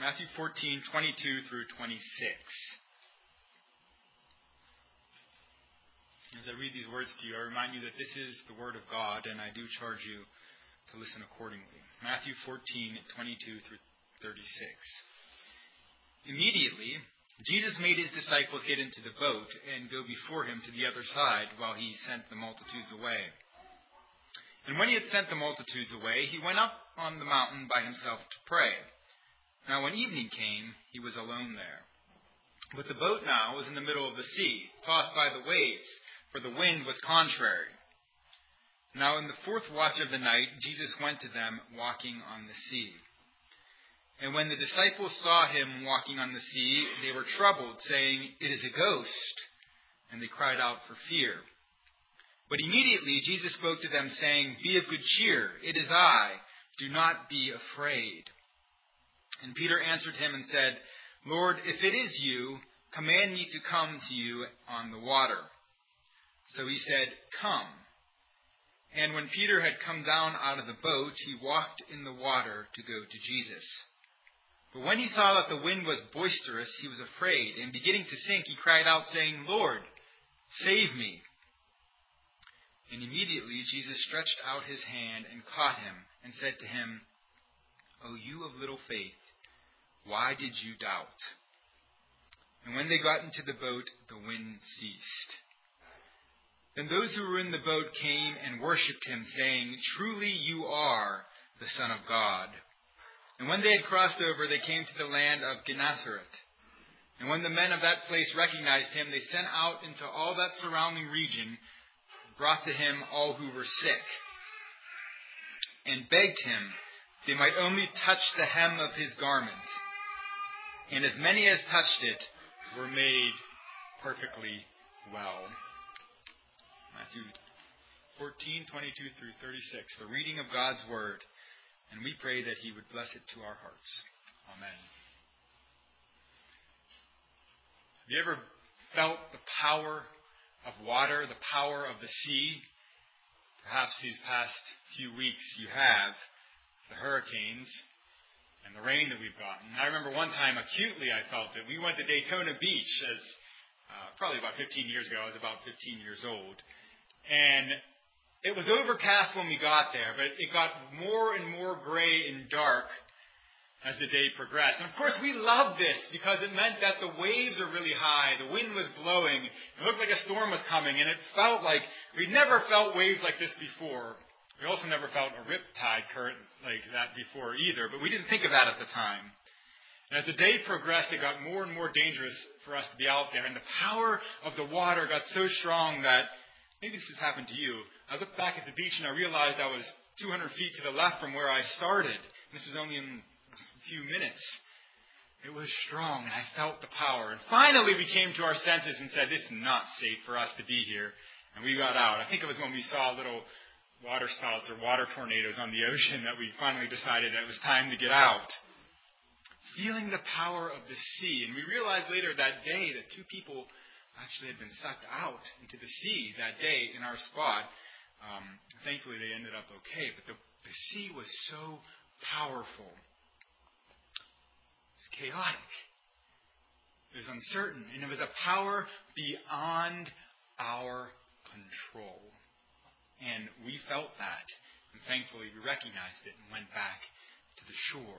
Matthew 14:22 through 26. As I read these words to you, I remind you that this is the Word of God, and I do charge you to listen accordingly. Matthew 14:22 through 36. Immediately, Jesus made his disciples get into the boat and go before him to the other side while he sent the multitudes away. And when he had sent the multitudes away, he went up on the mountain by himself to pray. Now when evening came, he was alone there. But the boat now was in the middle of the sea, tossed by the waves, for the wind was contrary. Now in the fourth watch of the night, Jesus went to them walking on the sea. And when the disciples saw him walking on the sea, they were troubled, saying, "It is a ghost." And they cried out for fear. But immediately Jesus spoke to them, saying, "Be of good cheer, it is I, do not be afraid." And Peter answered him and said, "Lord, if it is you, command me to come to you on the water." So he said, "Come." And when Peter had come down out of the boat, he walked in the water to go to Jesus. But when he saw that the wind was boisterous, he was afraid, and beginning to sink, he cried out, saying, "Lord, save me." And immediately Jesus stretched out his hand and caught him, and said to him, "O you of little faith, why did you doubt?" And when they got into the boat, the wind ceased. Then those who were in the boat came and worshipped him, saying, "Truly you are the Son of God." And when they had crossed over, they came to the land of Gennesaret. And when the men of that place recognized him, they sent out into all that surrounding region, brought to him all who were sick, and begged him they might only touch the hem of his garment. And as many as touched it were made perfectly well. Matthew 14:22 through 36, the reading of God's Word. And we pray that he would bless it to our hearts. Amen. Have you ever felt the power of water, the power of the sea? Perhaps these past few weeks you have. The hurricanes and the rain that we've gotten. I remember one time acutely I felt it. We went to Daytona Beach as probably about 15 years ago. I was about 15 years old. And it was overcast when we got there, but it got more and more gray and dark as the day progressed. And of course we loved this because it meant that the waves are really high, the wind was blowing, it looked like a storm was coming, and it felt like we'd never felt waves like this before. We also never felt a riptide current like that before either, but we didn't think of that at the time. And as the day progressed, it got more and more dangerous for us to be out there, and the power of the water got so strong that, maybe this has happened to you, I looked back at the beach and I realized I was 200 feet to the left from where I started. This was only in a few minutes. It was strong, and I felt the power. And finally we came to our senses and said, "This is not safe for us to be here." And we got out. I think it was when we saw little water spouts or water tornadoes on the ocean that we finally decided that it was time to get out. Feeling the power of the sea. And we realized later that day that two people actually had been sucked out into the sea that day in our spot. Thankfully, they ended up okay. But the sea was so powerful. It was chaotic. It was uncertain. And it was a power beyond our control. And we felt that. And thankfully, we recognized it and went back to the shore.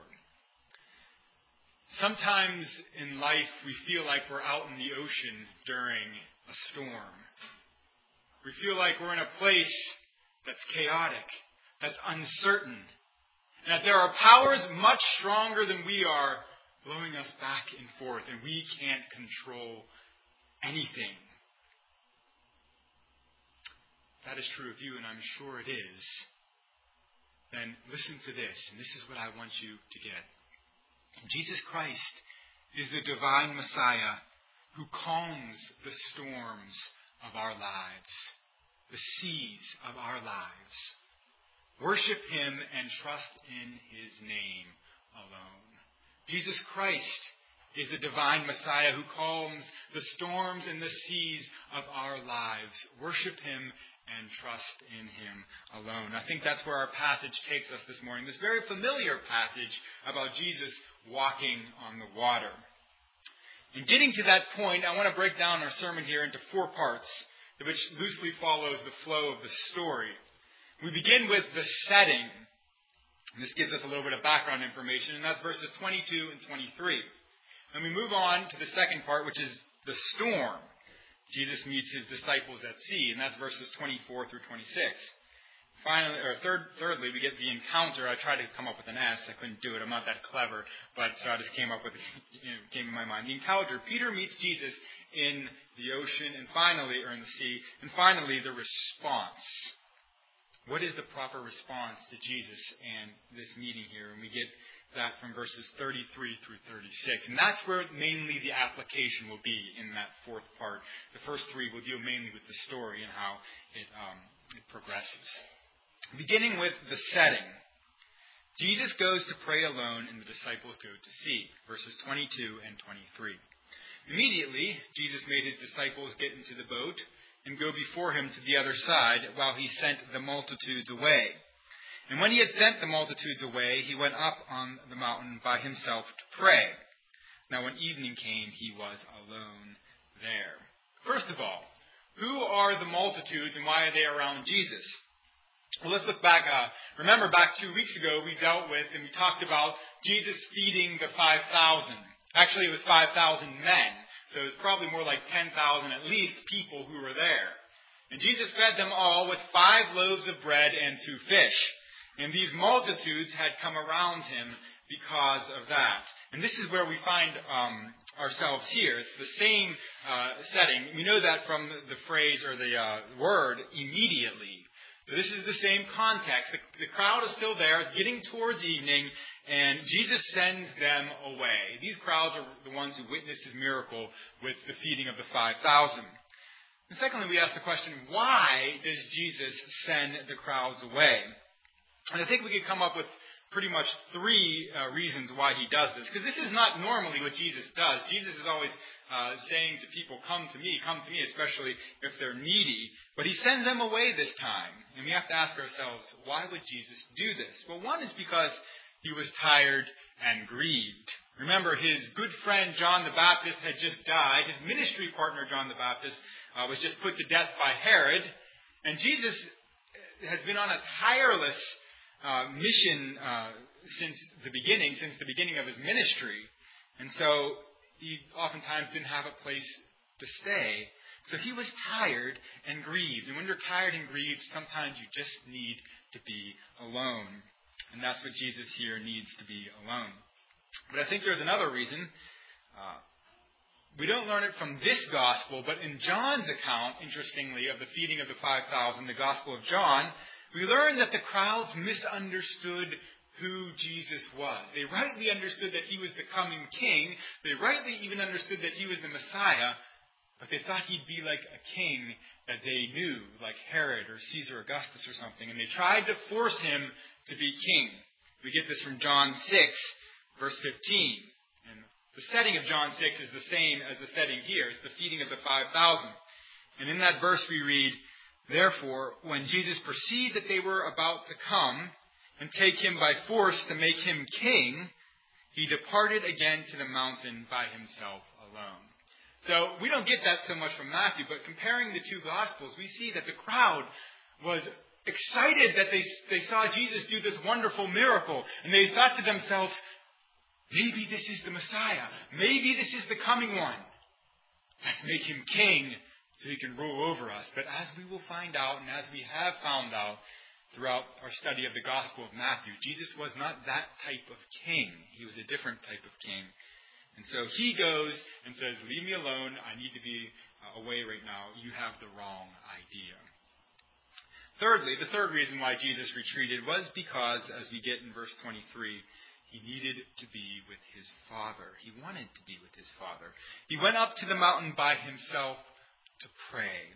Sometimes in life, we feel like we're out in the ocean during a storm. We feel like we're in a place that's chaotic, that's uncertain, and that there are powers much stronger than we are blowing us back and forth, and we can't control anything. If that is true of you, and I'm sure it is, then listen to this, and this is what I want you to get. Jesus Christ is the divine Messiah who calms the storms of our lives, the seas of our lives. Worship him and trust in his name alone. Jesus Christ is the divine Messiah who calms the storms and the seas of our lives. Worship him and trust in him alone. I think that's where our passage takes us this morning. This very familiar passage about Jesus walking on the water. In getting to that point, I want to break down our sermon here into 4 parts, which loosely follows the flow of the story. We begin with the setting. This gives us a little bit of background information, and that's verses 22 and 23. And we move on to the second part, which is the storm. Jesus meets his disciples at sea, and that's verses 24 through 26. Finally, thirdly, we get the encounter. I tried to come up with an S. I couldn't do it. I'm not that clever, but so I just came up with it. Came in my mind. The encounter. Peter meets Jesus in the ocean, and finally, or in the sea, and finally, the response. What is the proper response to Jesus and this meeting here? And we get that from verses 33 through 36. And that's where mainly the application will be in that 4th part. The first 3 will deal mainly with the story and how it progresses. Beginning with the setting. Jesus goes to pray alone and the disciples go to sea. Verses 22 and 23. Immediately, Jesus made his disciples get into the boat and go before him to the other side while he sent the multitudes away. And when he had sent the multitudes away, he went up on the mountain by himself to pray. Now when evening came, he was alone there. First of all, who are the multitudes and why are they around Jesus? Well, let's look back. Remember back 2 weeks ago, we dealt with and we talked about Jesus feeding the 5,000. Actually, it was 5,000 men. So it was probably more like 10,000 at least people who were there. And Jesus fed them all with 5 loaves of bread and 2 fish. And these multitudes had come around him because of that. And this is where we find ourselves here. It's the same setting. We know that from the phrase or the word immediately. So this is the same context. The crowd is still there, getting towards evening, and Jesus sends them away. These crowds are the ones who witnessed his miracle with the feeding of the 5,000. And secondly, we ask the question, why does Jesus send the crowds away? And I think we could come up with pretty much 3 reasons why he does this. Because this is not normally what Jesus does. Jesus is always saying to people, come to me, especially if they're needy. But he sends them away this time. And we have to ask ourselves, why would Jesus do this? Well, one is because he was tired and grieved. Remember, his good friend John the Baptist had just died. His ministry partner John the Baptist was just put to death by Herod. And Jesus has been on a tireless mission since the beginning of his ministry. And so he oftentimes didn't have a place to stay. So he was tired and grieved. And when you're tired and grieved, sometimes you just need to be alone. And that's what Jesus here needs, to be alone. But I think there's another reason. We don't learn it from this gospel, but in John's account, interestingly, of the feeding of the 5,000, the Gospel of John, we learn that the crowds misunderstood who Jesus was. They rightly understood that he was the coming king. They rightly even understood that he was the Messiah, but they thought he'd be like a king that they knew, like Herod or Caesar Augustus or something, and they tried to force him to be king. We get this from John 6, verse 15. And the setting of John 6 is the same as the setting here. It's the feeding of the 5,000. And in that verse we read, "Therefore, when Jesus perceived that they were about to come and take him by force to make him king, he departed again to the mountain by himself alone." So we don't get that so much from Matthew, but comparing the 2 Gospels, we see that the crowd was excited that they saw Jesus do this wonderful miracle. And they thought to themselves, maybe this is the Messiah. Maybe this is the coming one. Let's make him king so he can rule over us. But as we will find out, and as we have found out throughout our study of the Gospel of Matthew, Jesus was not that type of king. He was a different type of king. And so he goes and says, leave me alone. I need to be away right now. You have the wrong idea. Thirdly, the third reason why Jesus retreated was because, as we get in verse 23, he needed to be with his Father. He wanted to be with his Father. He went up to the mountain by himself to pray.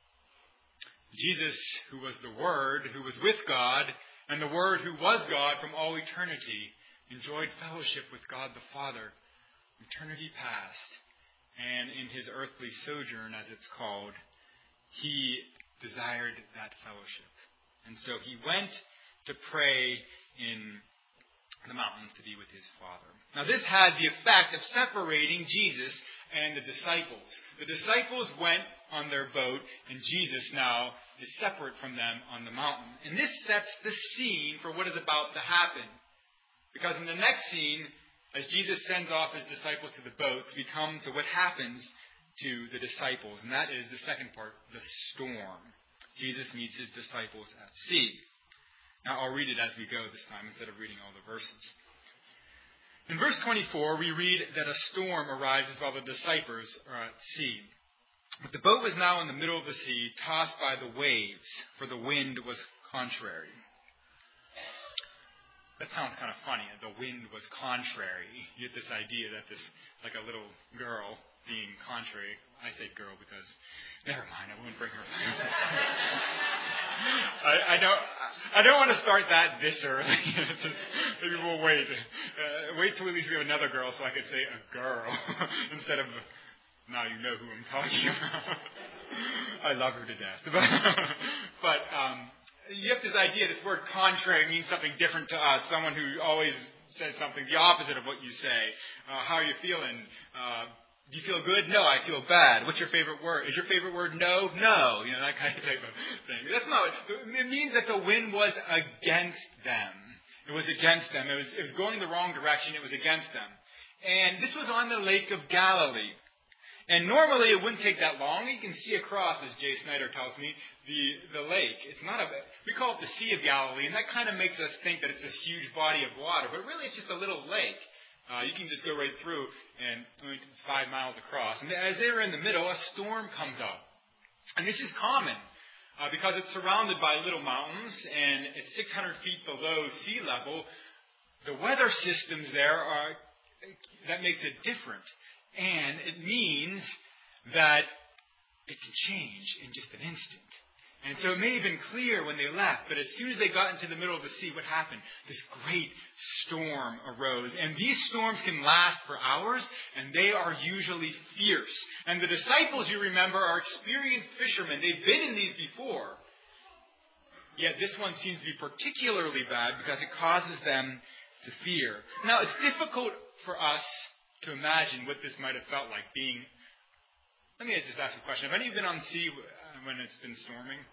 Jesus, who was the Word, who was with God, and the Word who was God from all eternity, enjoyed fellowship with God the Father. Eternity past, and in his earthly sojourn, as it's called, he desired that fellowship. And so he went to pray in the mountains to be with his Father. Now this had the effect of separating Jesus and the disciples. The disciples went on their boat, and Jesus now is separate from them on the mountain. And this sets the scene for what is about to happen. Because in the next scene, as Jesus sends off his disciples to the boats, we come to what happens to the disciples. And that is the second part, the storm. Jesus meets his disciples at sea. Now I'll read it as we go this time instead of reading all the verses. In verse 24, we read that a storm arises while the disciples are at sea. But the boat was now in the middle of the sea, tossed by the waves, for the wind was contrary. That sounds kind of funny. The wind was contrary. You get this idea that this, like a little girl being contrary. I say girl because, never mind, I won't bring her back. I don't want to start that this early. Maybe we'll wait. Wait till at least we have another girl so I could say a girl instead of, now you know who I'm talking about. I love her to death. But you have this idea, this word contrary means something different to us. Someone who always says something the opposite of what you say. How are you feeling? Do you feel good? No, I feel bad. What's your favorite word? Is your favorite word no? No. You know, that kind of type of thing. That's not, it means that the wind was against them. It was against them. It was going the wrong direction. It was against them. And this was on the Lake of Galilee. And normally it wouldn't take that long. You can see across, as Jay Snyder tells me, the lake. It's not we call it the Sea of Galilee, and that kind of makes us think that it's this huge body of water. But really it's just a little lake. You can just go right through, and it's 5 miles across. And as they're in the middle, a storm comes up. And this is common because it's surrounded by little mountains, and it's 600 feet below sea level. The weather systems there that makes it different. And it means that it can change in just an instant. And so it may have been clear when they left, but as soon as they got into the middle of the sea, what happened? This great storm arose. And these storms can last for hours, and they are usually fierce. And the disciples, you remember, are experienced fishermen. They've been in these before. Yet this one seems to be particularly bad because it causes them to fear. Now, it's difficult for us to imagine what this might have felt like being... Let me just ask a question. Have any of you been on sea when it's been storming?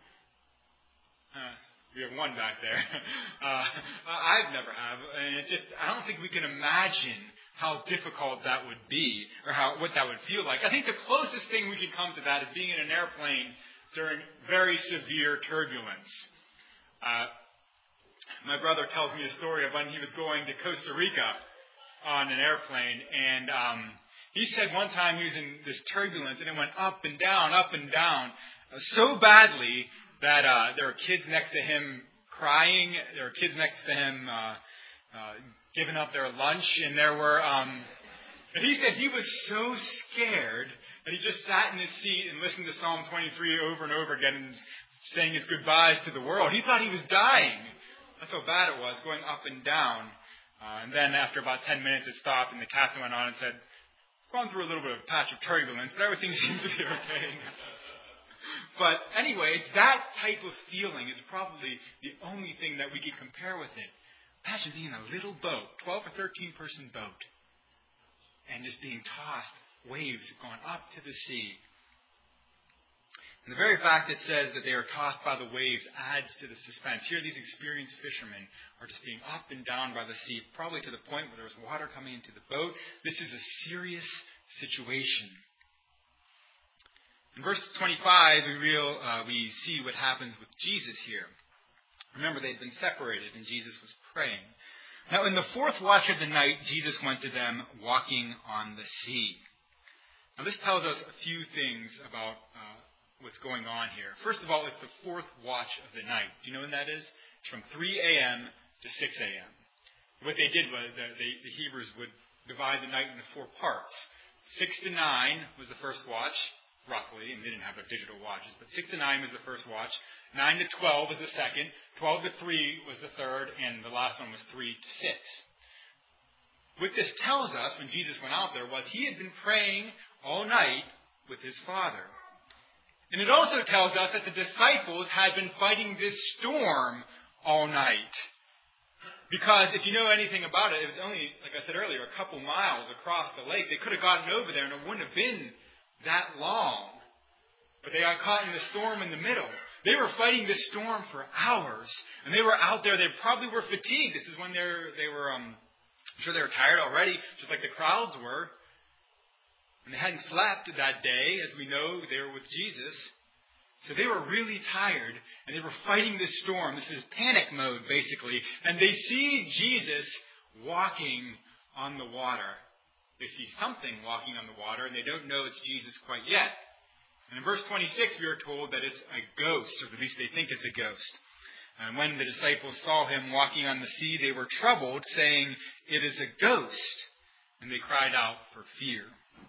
We have one back there. I've never have. And I don't think we can imagine how difficult that would be or what that would feel like. I think the closest thing we could come to that is being in an airplane during very severe turbulence. My brother tells me a story of when he was going to Costa Rica on an airplane, and he said one time he was in this turbulence, and it went up and down, so badly that there were kids next to him crying, there were kids next to him giving up their lunch, and there were, and he said he was so scared that he just sat in his seat and listened to Psalm 23 over and over again and saying his goodbyes to the world. He thought he was dying. That's how bad it was, going up and down. And then after about 10 minutes, it stopped, and the captain went on and said, "Gone through a little bit of a patch of turbulence, but everything seems to be okay." But anyway, that type of feeling is probably the only thing that we could compare with it. Imagine being in a little boat, 12 or 13-person boat, and just being tossed, waves going up to the sea. And the very fact it says that they are tossed by the waves adds to the suspense. Here, these experienced fishermen are just being up and down by the sea, probably to the point where there's water coming into the boat. This is a serious situation. In verse 25, we see what happens with Jesus here. Remember, they'd been separated, and Jesus was praying. Now, in the fourth watch of the night, Jesus went to them walking on the sea. Now, this tells us a few things about what's going on here. First of all, it's the fourth watch of the night. Do you know when that is? It's from 3 a.m. to 6 a.m. What they did was the Hebrews would divide the night into 4 parts. 6 to 9 was the first watch, roughly, and they didn't have their digital watches, but 6 to 9 was the first watch. 9 to 12 was the second. 12 to 3 was the third, and the last one was 3 to 6. What this tells us when Jesus went out there was he had been praying all night with his Father. And it also tells us that the disciples had been fighting this storm all night. Because if you know anything about it, it was only, like I said earlier, a couple miles across the lake. They could have gotten over there and it wouldn't have been that long. But they got caught in the storm in the middle. They were fighting this storm for hours. And they were out there. They probably were fatigued. This is when they were, I'm sure they were tired already, just like the crowds were. And they hadn't slept that day. As we know, they were with Jesus. So they were really tired, and they were fighting this storm. This is panic mode, basically. And they see Jesus walking on the water. They see something walking on the water, and they don't know it's Jesus quite yet. And in verse 26, we are told that it's a ghost, or at least they think it's a ghost. And when the disciples saw him walking on the sea, they were troubled, saying, "It is a ghost." And they cried out for fear.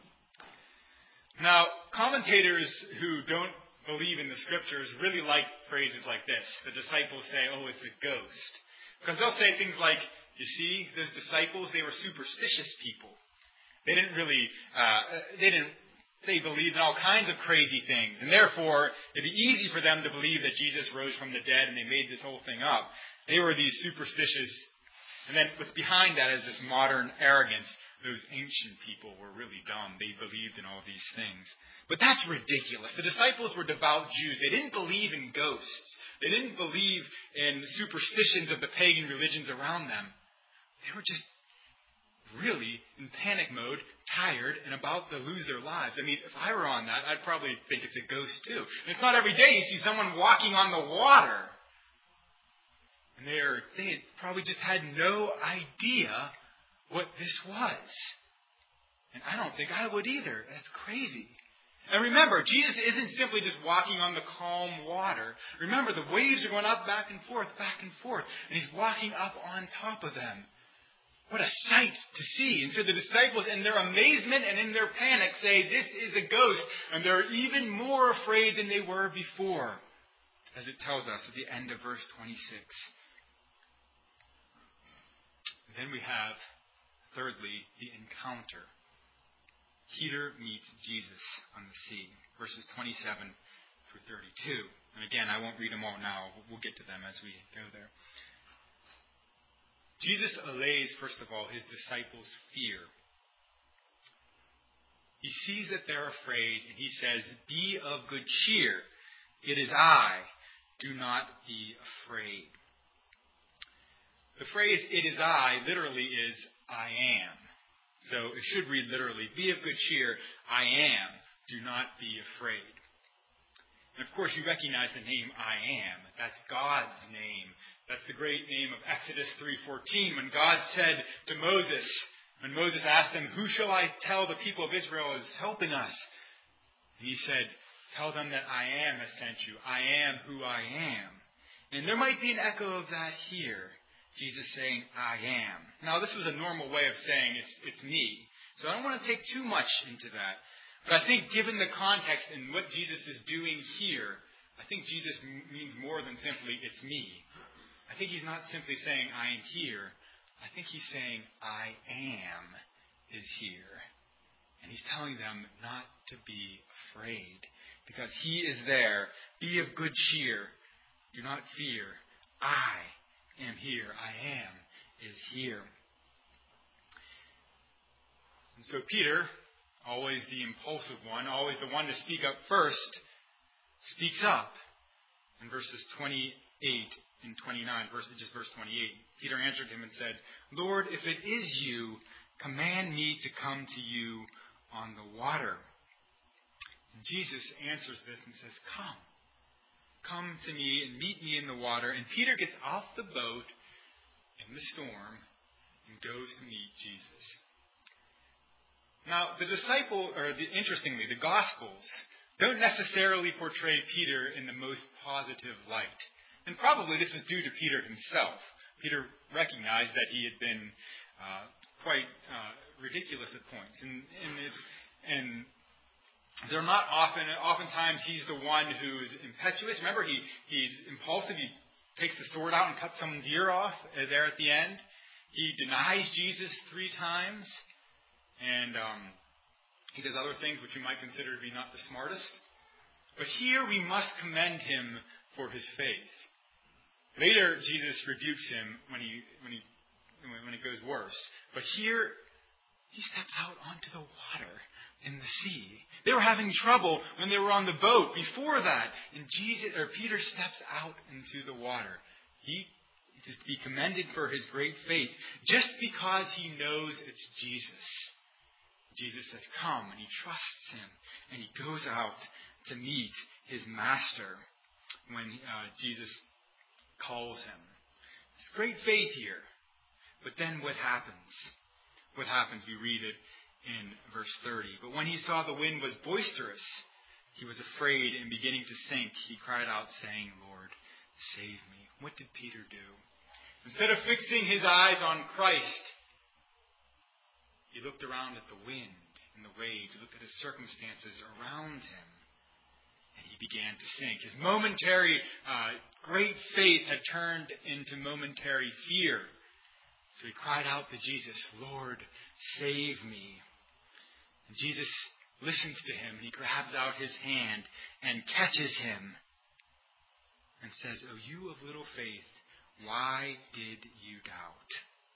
Now, commentators who don't believe in the Scriptures really like phrases like this. The disciples say, "Oh, it's a ghost." Because they'll say things like, you see, those disciples, they were superstitious people. They didn't really, they believed in all kinds of crazy things. And therefore, it'd be easy for them to believe that Jesus rose from the dead and they made this whole thing up. They were these superstitious. And then what's behind that is this modern arrogance. Those ancient people were really dumb. They believed in all these things. But that's ridiculous. The disciples were devout Jews. They didn't believe in ghosts. They didn't believe in superstitions of the pagan religions around them. They were just really in panic mode, tired, and about to lose their lives. I mean, if I were on that, I'd probably think it's a ghost too. And it's not every day you see someone walking on the water. And they had probably just had no idea what this was. And I don't think I would either. That's crazy. And remember, Jesus isn't simply just walking on the calm water. Remember, the waves are going up back and forth, and he's walking up on top of them. What a sight to see. And so the disciples, in their amazement and in their panic, say, "This is a ghost." And they're even more afraid than they were before, as it tells us at the end of verse 26. And then we have, thirdly, the encounter. Peter meets Jesus on the sea, verses 27 through 32. And again, I won't read them all now. We'll get to them as we go there. Jesus allays, first of all, his disciples' fear. He sees that they're afraid, and he says, "Be of good cheer. It is I. Do not be afraid." The phrase, "it is I," literally is, "I am." So it should read literally, "Be of good cheer. I am. Do not be afraid." And of course, you recognize the name I am. That's God's name. That's the great name of Exodus 3:14, when God said to Moses, when Moses asked him, "Who shall I tell the people of Israel is helping us?" And he said, "Tell them that I am has sent you. I am who I am." And there might be an echo of that here. Jesus saying, "I am." Now, this was a normal way of saying it's me. So I don't want to take too much into that. But I think given the context and what Jesus is doing here, I think Jesus means more than simply "it's me." I think he's not simply saying "I am here." I think he's saying "I am" is here. And he's telling them not to be afraid, because he is there. Be of good cheer. Do not fear. I am here. I am is here. And so Peter, always the impulsive one, always the one to speak up first, speaks up. In verses 28 and 29, just verse 28, Peter answered him and said, "Lord, if it is you, command me to come to you on the water." And Jesus answers this and says, "Come. Come to me and meet me in the water." And Peter gets off the boat in the storm and goes to meet Jesus. Now, interestingly, the Gospels don't necessarily portray Peter in the most positive light. And probably this was due to Peter himself. Peter recognized that he had been quite ridiculous at points. And they're not oftentimes he's the one who's impetuous. Remember, he's impulsive. He takes the sword out and cuts someone's ear off there at the end. He denies Jesus 3 times. And he does other things which we might consider to be not the smartest. But here we must commend him for his faith. Later, Jesus rebukes him when he when it goes worse. But here, he steps out onto the water in the sea. They were having trouble when they were on the boat before that. And Peter steps out into the water. He is to be commended for his great faith just because he knows it's Jesus. Jesus says, come, and he trusts him. And he goes out to meet his master when Jesus calls him. It's great faith here. But then what happens? What happens? We read it in verse 30. But when he saw the wind was boisterous, he was afraid, and beginning to sink, he cried out, saying, Lord, save me. What did Peter do? Instead of fixing his eyes on Christ, he looked around at the wind and the waves. He looked at his circumstances around him, and he began to sink. His momentary great faith had turned into momentary fear. So he cried out to Jesus, Lord, save me. And Jesus listens to him, and he grabs out his hand and catches him and says, O you of little faith, why did you doubt?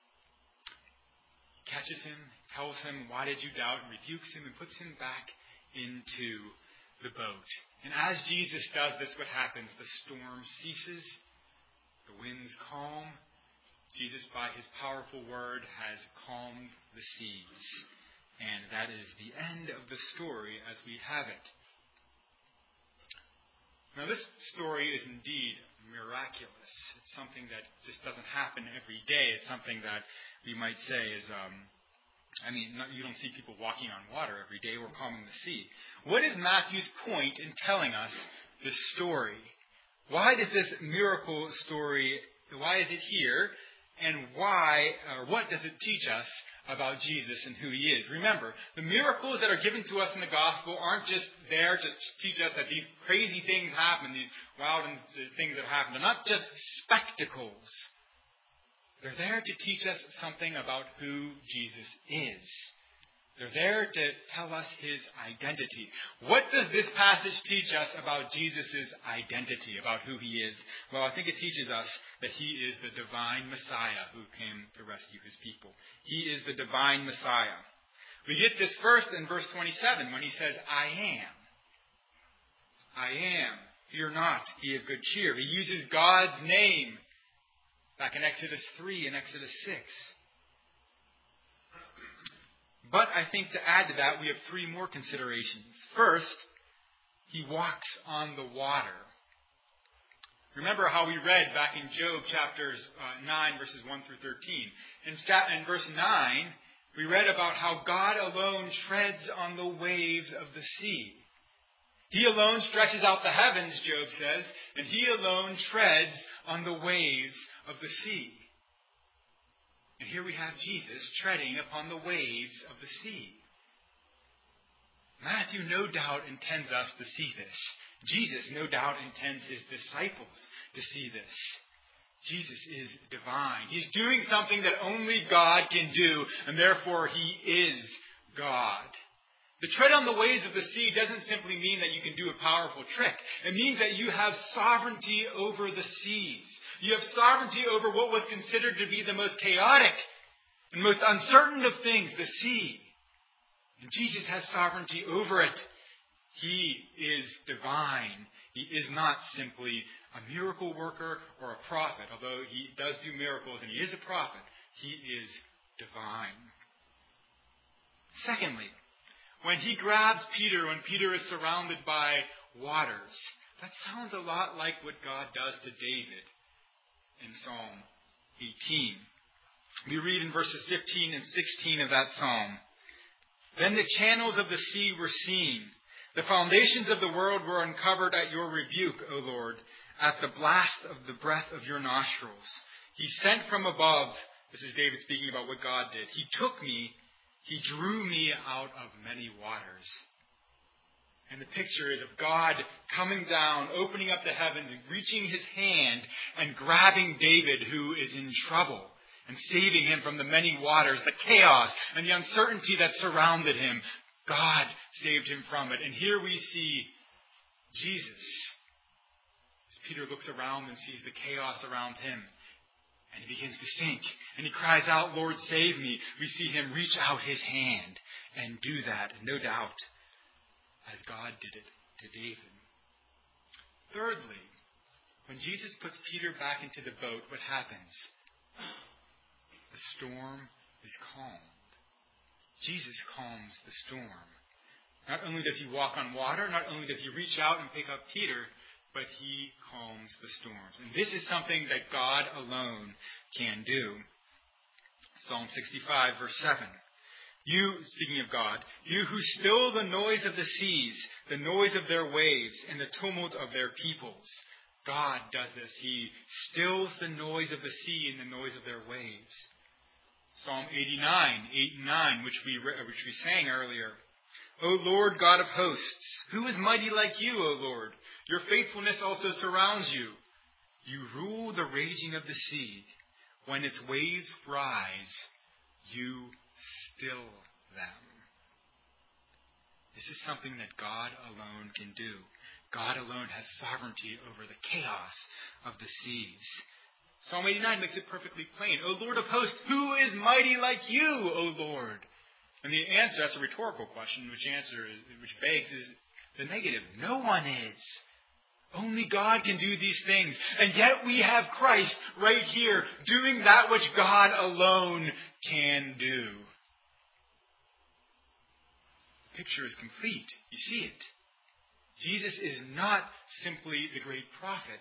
He catches him, tells him, why did you doubt, and rebukes him and puts him back into the boat. And as Jesus does this, what happens? The storm ceases, the winds calm. Jesus, by his powerful word, has calmed the seas. And that is the end of the story as we have it. Now, this story is indeed miraculous. It's something that just doesn't happen every day. It's something that we might say is, you don't see people walking on water every day or calming the sea. What is Matthew's point in telling us this story? Why does this miracle story, why is it here? And what does it teach us about Jesus and who he is? Remember, the miracles that are given to us in the gospel aren't just there to teach us that these crazy things happen, these wild things that happen. They're not just spectacles. They're there to teach us something about who Jesus is. They're there to tell us his identity. What does this passage teach us about Jesus' identity, about who he is? Well, I think it teaches us that he is the divine Messiah who came to rescue his people. He is the divine Messiah. We get this first in verse 27 when he says, I am. I am. Fear not. Be of good cheer. He uses God's name back in Exodus 3 and Exodus 6. But I think to add to that, we have three more considerations. First, he walks on the water. Remember how we read back in Job chapters 9, verses 1 through 13. In verse 9, we read about how God alone treads on the waves of the sea. He alone stretches out the heavens, Job says, and he alone treads on the waves of the sea. And here we have Jesus treading upon the waves of the sea. Matthew no doubt intends us to see this. Jesus no doubt intends his disciples to see this. Jesus is divine. He's doing something that only God can do, and therefore he is God. The tread on the waves of the sea doesn't simply mean that you can do a powerful trick. It means that you have sovereignty over the seas. You have sovereignty over what was considered to be the most chaotic and most uncertain of things, the sea. And Jesus has sovereignty over it. He is divine. He is not simply a miracle worker or a prophet, although he does do miracles and he is a prophet. He is divine. Secondly, when he grabs Peter, when Peter is surrounded by waters, that sounds a lot like what God does to David in Psalm 18. We read in verses 15 and 16 of that psalm, Then the channels of the sea were seen. The foundations of the world were uncovered at your rebuke, O Lord, at the blast of the breath of your nostrils. He sent from above. This is David speaking about what God did. He took me. He drew me out of many waters. And the picture is of God coming down, opening up the heavens, reaching his hand and grabbing David, who is in trouble, and saving him from the many waters, the chaos and the uncertainty that surrounded him. God saved him from it. And here we see Jesus. As Peter looks around and sees the chaos around him. And he begins to sink. And he cries out, Lord, save me. We see him reach out his hand and do that, no doubt, as God did it to David. Thirdly, when Jesus puts Peter back into the boat, what happens? The storm is calmed. Jesus calms the storm. Not only does he walk on water, not only does he reach out and pick up Peter, but he calms the storms. And this is something that God alone can do. Psalm 65, verse 7. You, speaking of God, you who still the noise of the seas, the noise of their waves, and the tumult of their peoples. God does this. He stills the noise of the sea and the noise of their waves. Psalm 89, 8 and 9, which we sang earlier. O Lord God of hosts, who is mighty like you, O Lord? Your faithfulness also surrounds you. You rule the raging of the sea. When its waves rise, you still them. This is something that God alone can do. God alone has sovereignty over the chaos of the seas. Psalm 89 makes it perfectly plain. O Lord of hosts, who is mighty like you, O Lord? And the answer, that's a rhetorical question, which begs is the negative. No one is. Only God can do these things. And yet we have Christ right here doing that which God alone can do. The picture is complete. You see it. Jesus is not simply the great prophet.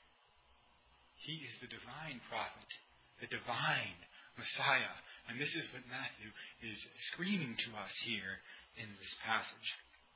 He is the divine prophet, the divine Messiah. And this is what Matthew is screaming to us here in this passage.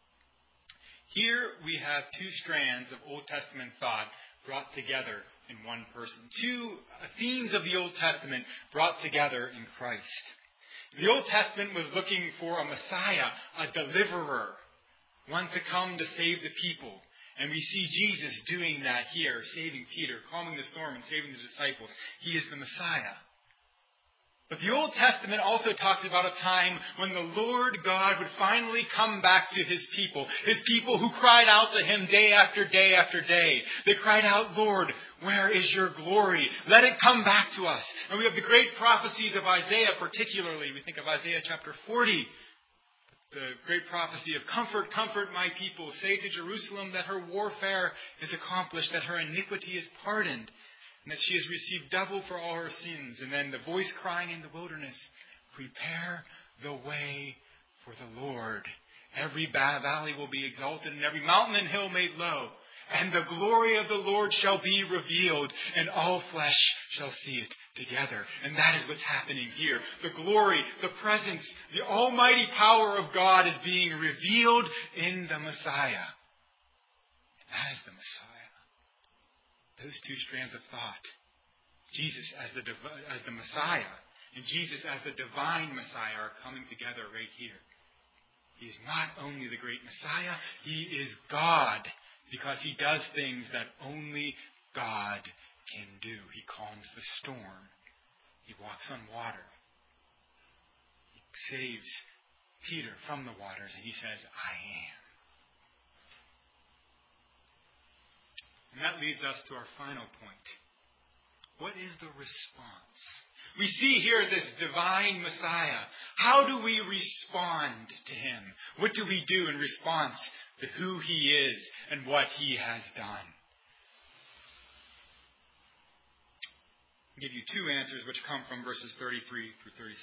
Here we have two strands of Old Testament thought brought together in one person. Two themes of the Old Testament brought together in Christ. The Old Testament was looking for a Messiah, a deliverer, one to come to save the people. And we see Jesus doing that here, saving Peter, calming the storm and saving the disciples. He is the Messiah. But the Old Testament also talks about a time when the Lord God would finally come back to his people who cried out to him day after day after day. They cried out, Lord, where is your glory? Let it come back to us. And we have the great prophecies of Isaiah particularly. We think of Isaiah chapter 40. The great prophecy of comfort, comfort my people. Say to Jerusalem that her warfare is accomplished, that her iniquity is pardoned, and that she has received double for all her sins. And then the voice crying in the wilderness, prepare the way for the Lord. Every valley will be exalted, and every mountain and hill made low. And the glory of the Lord shall be revealed, and all flesh shall see it together. And that is what's happening here. The glory, the presence, the almighty power of God is being revealed in the Messiah. That is the Messiah. Those two strands of thought. Jesus as the Messiah and Jesus as the divine Messiah are coming together right here. He is not only the great Messiah, he is God. Because he does things that only God can do. He calms the storm. He walks on water. He saves Peter from the waters, and he says, I am. And that leads us to our final point. What is the response? We see here this divine Messiah. How do we respond to him? What do we do in response to who he is and what he has done? I'll give you two answers which come from verses 33 through 36.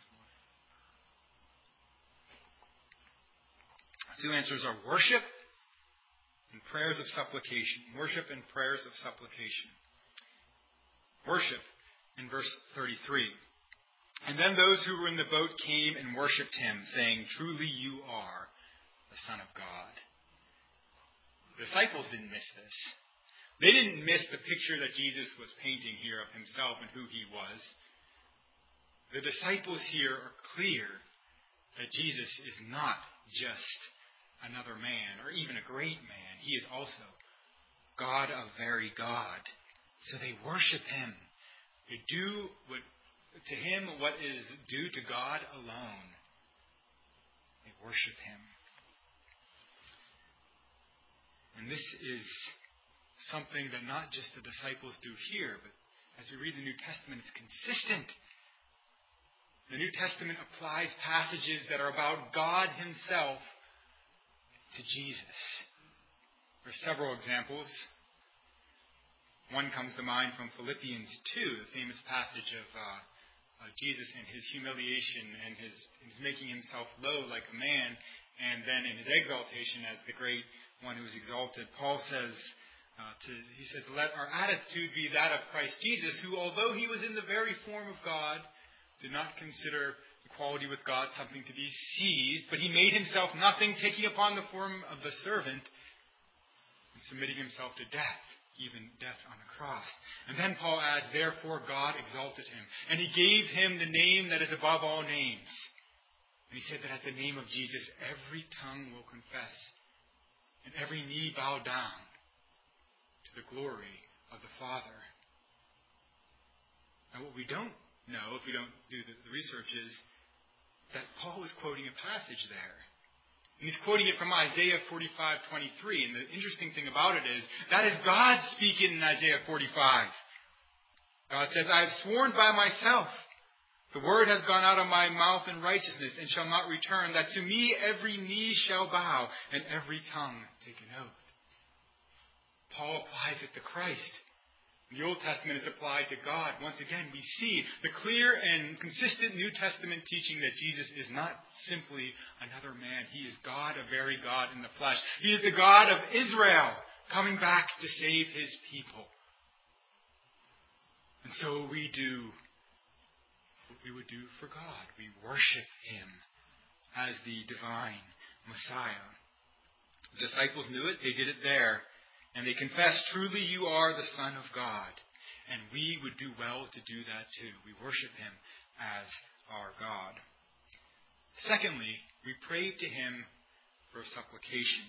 Two answers are worship and prayers of supplication. Worship and prayers of supplication. Worship in verse 33. And then those who were in the boat came and worshipped him, saying, truly you are the Son of God. The disciples didn't miss this. They didn't miss the picture that Jesus was painting here of himself and who he was. The disciples here are clear that Jesus is not just another man or even a great man. He is also God of very God. So they worship him. They do to him what is due to God alone. They worship him. And this is something that not just the disciples do here, but as we read the New Testament, it's consistent. The New Testament applies passages that are about God himself to Jesus. There are several examples. One comes to mind from Philippians 2, the famous passage of Jesus and his humiliation and his making himself low like a man, and then in his exaltation as the great one who is exalted. Paul says, let our attitude be that of Christ Jesus, who, although he was in the very form of God, did not consider equality with God something to be seized, but he made himself nothing, taking upon the form of the servant and submitting himself to death, even death on a cross. And then Paul adds, therefore God exalted him, and he gave him the name that is above all names. And he said that at the name of Jesus, every tongue will confess, and every knee bow down to the glory of the Father. Now what we don't know, if we don't do the research, is that Paul is quoting a passage there. And he's quoting it from Isaiah 45:23. And the interesting thing about it is, that is God speaking in Isaiah 45. God says, I have sworn by myself, the word has gone out of my mouth in righteousness, and shall not return, that to me every knee shall bow, and every tongue take an oath. Paul applies it to Christ. In the Old Testament, it's applied to God. Once again, we see the clear and consistent New Testament teaching that Jesus is not simply another man. He is God, a very God in the flesh. He is the God of Israel, coming back to save his people. And so we do what we would do for God. We worship him as the divine Messiah. The disciples knew it. They did it there. And they confess, truly you are the Son of God. And we would do well to do that too. We worship him as our God. Secondly, we pray to him for supplication.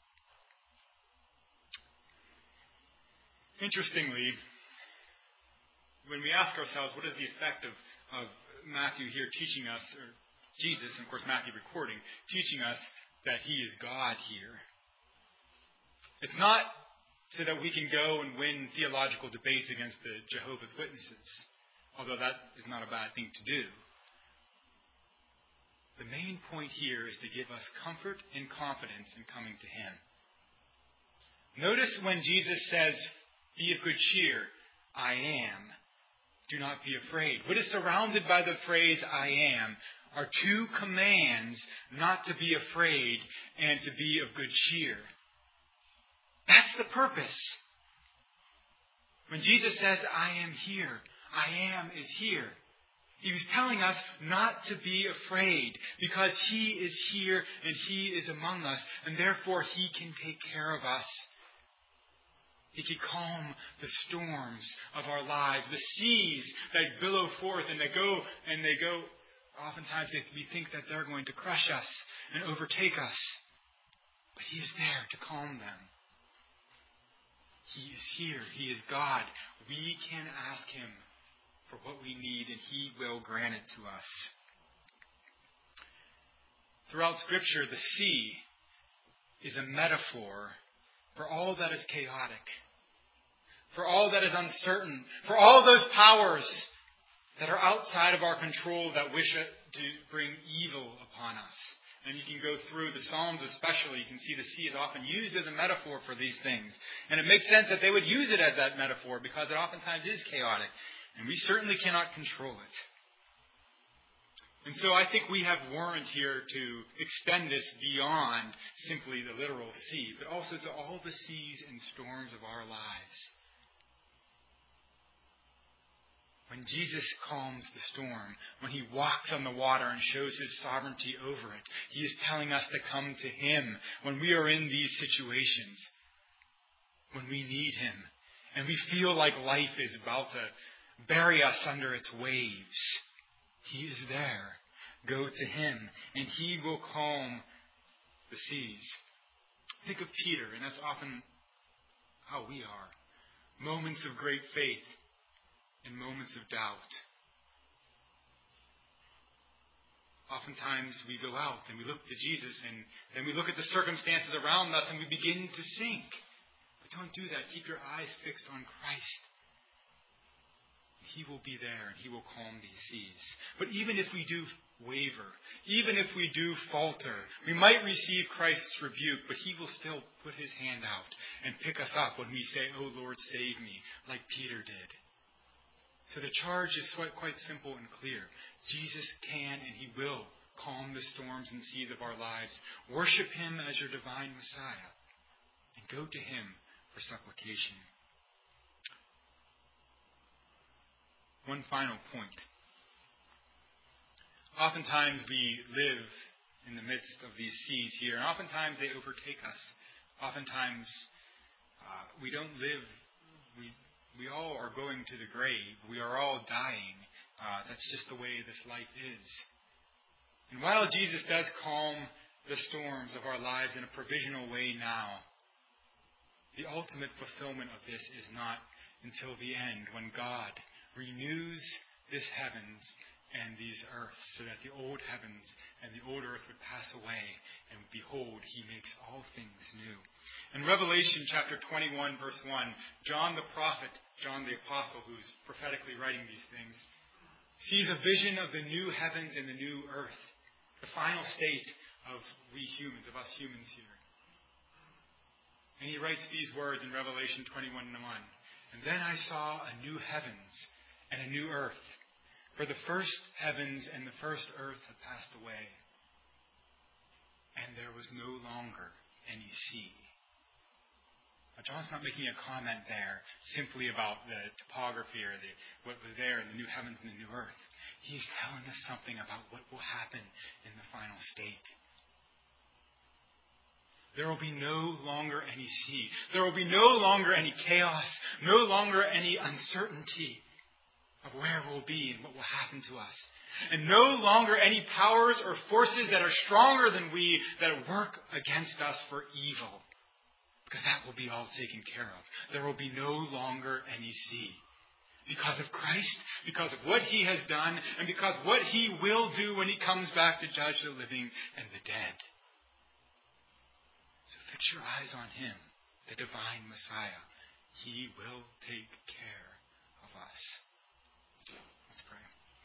Interestingly, when we ask ourselves, what is the effect of Matthew here teaching us, or Jesus, and of course Matthew recording, teaching us that he is God here. It's not so that we can go and win theological debates against the Jehovah's Witnesses, although that is not a bad thing to do. The main point here is to give us comfort and confidence in coming to him. Notice when Jesus says, be of good cheer, I am. Do not be afraid. What is surrounded by the phrase, I am, are two commands not to be afraid and to be of good cheer. That's the purpose. When Jesus says, I am here, I am is here. He was telling us not to be afraid because he is here and he is among us, and therefore he can take care of us. He can calm the storms of our lives, the seas that billow forth and they go. Oftentimes we think that they're going to crush us and overtake us. But he is there to calm them. He is here. He is God. We can ask him for what we need, and he will grant it to us. Throughout Scripture, the sea is a metaphor for all that is chaotic, for all that is uncertain, for all those powers that are outside of our control that wish to bring evil upon us. And you can go through the Psalms especially, you can see the sea is often used as a metaphor for these things. And it makes sense that they would use it as that metaphor because it oftentimes is chaotic. And we certainly cannot control it. And so I think we have warrant here to extend this beyond simply the literal sea, but also to all the seas and storms of our lives. When Jesus calms the storm, when he walks on the water and shows his sovereignty over it, he is telling us to come to him when we are in these situations, when we need him, and we feel like life is about to bury us under its waves. He is there. Go to him, and he will calm the seas. Think of Peter, and that's often how we are. Moments of great faith and moments of doubt. Oftentimes we go out and we look to Jesus, and then we look at the circumstances around us and we begin to sink. But don't do that. Keep your eyes fixed on Christ. he will be there and he will calm these seas. But even if we do waver, even if we do falter, we might receive Christ's rebuke, but he will still put his hand out and pick us up when we say, "Oh Lord, save me," like Peter did. So the charge is quite simple and clear. Jesus can and he will calm the storms and seas of our lives. Worship him as your divine Messiah and go to him for supplication. One final point. Oftentimes we live in the midst of these seas here, and oftentimes they overtake us. Oftentimes we don't live, we all are going to the grave. We are all dying. That's just the way this life is. And while Jesus does calm the storms of our lives in a provisional way now, the ultimate fulfillment of this is not until the end, when God renews this heavens and these earths, so that the old heavens and the old earth would pass away, and behold, he makes all things new. In Revelation chapter 21, verse 1, John the prophet, John the apostle, who's prophetically writing these things, sees a vision of the new heavens and the new earth, the final state of we humans, of us humans here. And he writes these words in Revelation 21:1. "And then I saw a new heavens and a new earth, for the first heavens and the first earth had passed away, and there was no longer any sea." Now, John's not making a comment there simply about the topography or what was there in the new heavens and the new earth. He's telling us something about what will happen in the final state. There will be no longer any sea. There will be no longer any chaos, no longer any uncertainty of where we'll be and what will happen to us. And no longer any powers or forces that are stronger than we that work against us for evil. Because that will be all taken care of. There will be no longer any sea. Because of Christ, because of what he has done, and because what he will do when he comes back to judge the living and the dead. So fix your eyes on him, the divine Messiah. He will take care of us. Let's pray.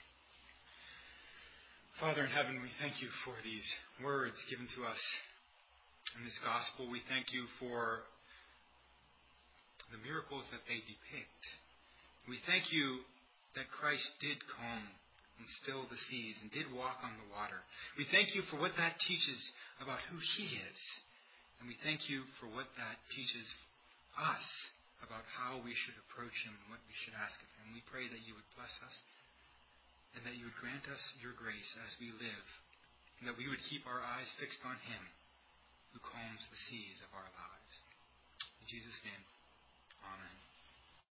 Father in heaven, we thank you for these words given to us in this gospel. We thank you for the miracles that they depict. We thank you that Christ did calm and still the seas and did walk on the water. We thank you for what that teaches about who he is. And we thank you for what that teaches us about how we should approach him and what we should ask of him. We pray that you would bless us and that you would grant us your grace as we live, and that we would keep our eyes fixed on him who calms the seas of our lives. In Jesus' name, amen.